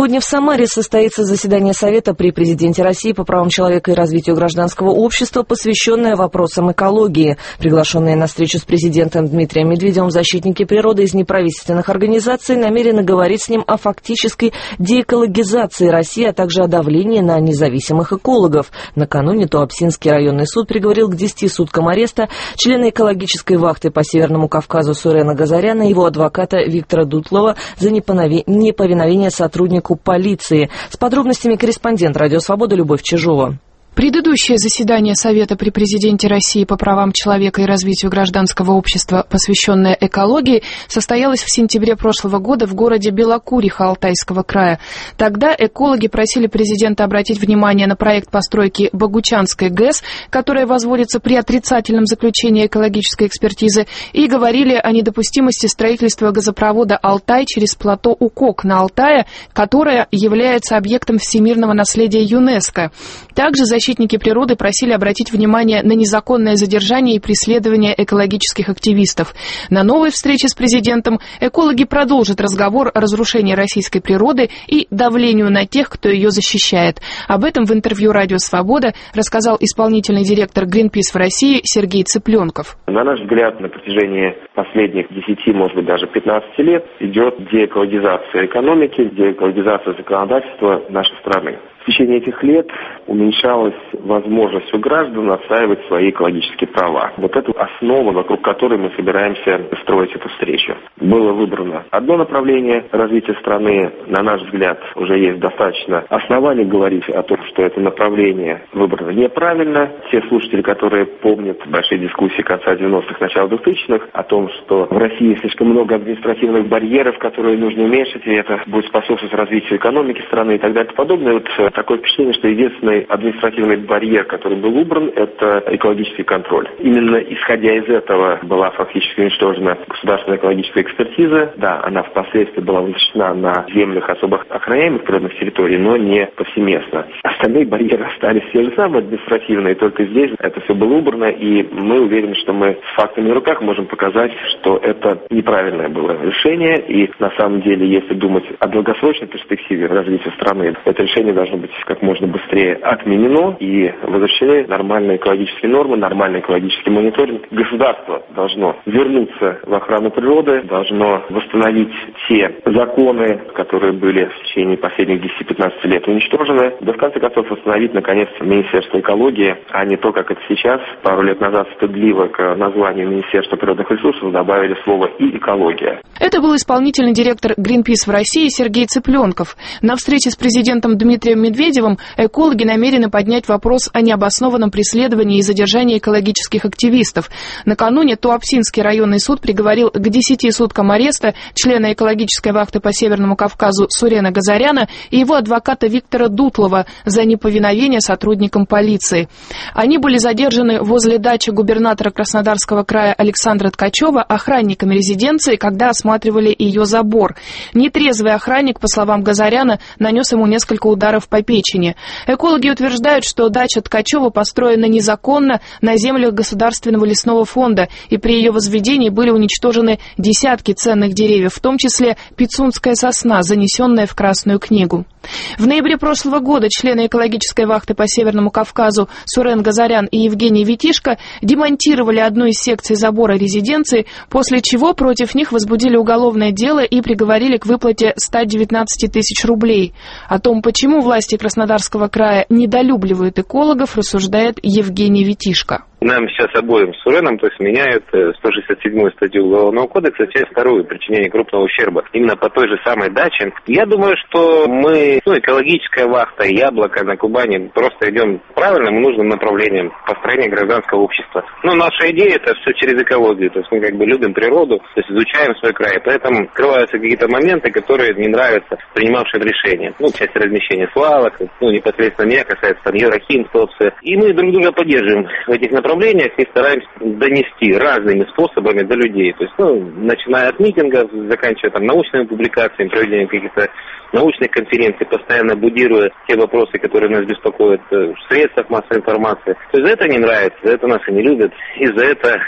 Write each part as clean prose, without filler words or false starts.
Сегодня в Самаре состоится заседание Совета при президенте России по правам человека и развитию гражданского общества, посвященное вопросам экологии. Приглашенные на встречу с президентом Дмитрием Медведевым защитники природы из неправительственных организаций намерены говорить с ним о фактической деэкологизации России, а также о давлении на независимых экологов. Накануне Туапсинский районный суд приговорил к 10 суткам ареста члена экологической вахты по Северному Кавказу Сурена Газаряна и его адвоката Виктора Дутлова за неповиновение сотруднику полиции. С подробностями корреспондент «Радио Свобода» Любовь Чижова. Предыдущее заседание Совета при президенте России по правам человека и развитию гражданского общества, посвященное экологии, состоялось в сентябре прошлого года в городе Белокуриха Алтайского края. Тогда экологи просили президента обратить внимание на проект постройки Богучанской ГЭС, которая возводится при отрицательном заключении экологической экспертизы, и говорили о недопустимости строительства газопровода «Алтай» через плато Укок на Алтае, которое является объектом всемирного наследия ЮНЕСКО. Также защитники природы просили обратить внимание на незаконное задержание и преследование экологических активистов. На новой встрече с президентом экологи продолжат разговор о разрушении российской природы и давлению на тех, кто ее защищает. Об этом в интервью «Радио Свобода» рассказал исполнительный директор Greenpeace в России Сергей Цыпленков. На наш взгляд, на протяжении последних 10, может быть, даже 15 лет идет деэкологизация экономики, деэкологизация законодательства нашей страны. В течение этих лет уменьшалась возможность у граждан отстаивать свои экологические права. Вот это основа, вокруг которой мы собираемся строить эту встречу. Было выбрано одно направление развития страны. На наш взгляд, уже есть достаточно оснований говорить о том, что это направление выбрано неправильно. Те слушатели, которые помнят большие дискуссии конца 90-х, начала 2000-х, о том, что в России слишком много административных барьеров, которые нужно уменьшить, и это будет способствовать развитию экономики страны и так далее и подобное. Вот такое впечатление, что единственный административный барьер, который был убран, это экологический контроль. Именно исходя из этого была фактически уничтожена государственная экологическая экспертиза. Да, она впоследствии была возвращена на землях особо охраняемых природных территорий, но не повсеместно. Остальные барьеры остались те же самые административные, только здесь это все было убрано, и мы уверены, что мы с фактами в руках можем показать, что это неправильное было решение, и на самом деле, если думать о долгосрочной перспективе развития страны, это решение должно быть как можно быстрее отменено и возвращены нормальные экологические нормы, нормальный экологический мониторинг. Государство должно вернуться в охрану природы, должно восстановить те законы, которые были в течение последних 10-15 лет уничтожены, да в конце концов восстановить, наконец, Министерство экологии, а не то, как это сейчас. Пару лет назад стыдливо к названию Министерства природных ресурсов добавили слово «и экология». Это был исполнительный директор Greenpeace в России Сергей Цыпленков. На встрече с президентом Дмитрием Медведевым экологи намерены поднять вопрос о необоснованном преследовании и задержании экологических активистов. Накануне Туапсинский районный суд приговорил к 10 суткам ареста члена экологической вахты по Северному Кавказу Сурена Газаряна и его адвоката Виктора Дутлова за неповиновение сотрудникам полиции. Они были задержаны возле дачи губернатора Краснодарского края Александра Ткачева охранниками резиденции, когда осматривали ее забор. Нетрезвый охранник, по словам Газаряна, нанес ему несколько ударов по печени. Экологи утверждают, что дача Ткачева построена незаконно на землях Государственного лесного фонда, и при ее возведении были уничтожены десятки ценных деревьев, в том числе пицунская сосна, занесенная в Красную книгу. В ноябре прошлого года члены экологической вахты по Северному Кавказу Сурен Газарян и Евгений Витишко демонтировали одну из секций забора резиденции, после чего против них возбудили уголовное дело и приговорили к выплате 119 тысяч рублей. О том, почему власти Краснодарского края недолюбливают экологов, рассуждает Евгений Витишко. Нам сейчас обоим с Суреном, то есть меняют 167-ю статью Уголовного кодекса, часть 2, причинение крупного ущерба, именно по той же самой даче. Я думаю, что мы, экологическая вахта, Яблоко на Кубани, просто идем правильным и нужным направлением построения гражданского общества. Но наша идея это все через экологию, то есть мы любим природу, то есть изучаем свой край, поэтому открываются какие-то моменты, которые не нравятся принимавшим решения. Часть размещения свалок, непосредственно меня касается Еврохим, Топсы. И мы друг друга поддерживаем в этих направлениях и стараемся донести разными способами до людей. То есть, начиная от митингов, заканчивая научными публикациями, проведением каких-то научных конференций, постоянно будируя те вопросы, которые нас беспокоят в средствах массовой информации. То есть за это не нравится, за это нас и не любят, и за это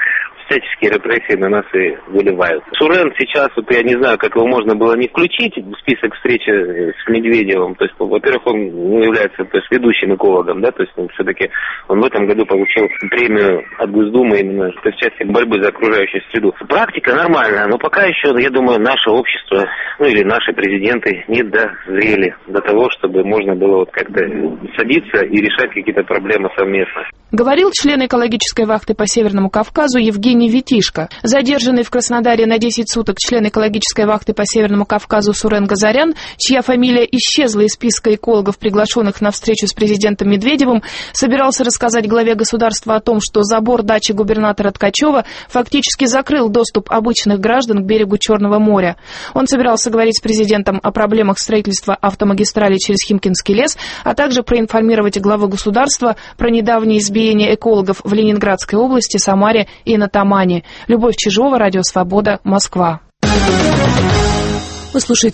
всяческие репрессии на нас и выливаются. Сурен сейчас, вот я не знаю, как его можно было не включить в список встречи с Медведевым. То есть, во-первых, он является ведущим экологом, да, то есть все-таки он в этом году получил премию от Госдумы именно в части борьбы за окружающую среду. Практика нормальная, но пока еще, я думаю, наше общество, или наши президенты не дозрели до того, чтобы можно было вот как-то садиться и решать какие-то проблемы совместно. Говорил член экологической вахты по Северному Кавказу Евгений Витишко. Задержанный в Краснодаре на 10 суток член экологической вахты по Северному Кавказу Сурен Газарян, чья фамилия исчезла из списка экологов, приглашенных на встречу с президентом Медведевым, собирался рассказать главе государства о том, что забор дачи губернатора Ткачева фактически закрыл доступ обычных граждан к берегу Черного моря. Он собирался говорить с президентом о проблемах строительства автомагистрали через Химкинский лес, а также проинформировать главу государства про недавнее избиение экологов в Ленинградской области, Самаре и на Тамане. Любовь Чижова, Радио Свобода, Москва. Вы слушаете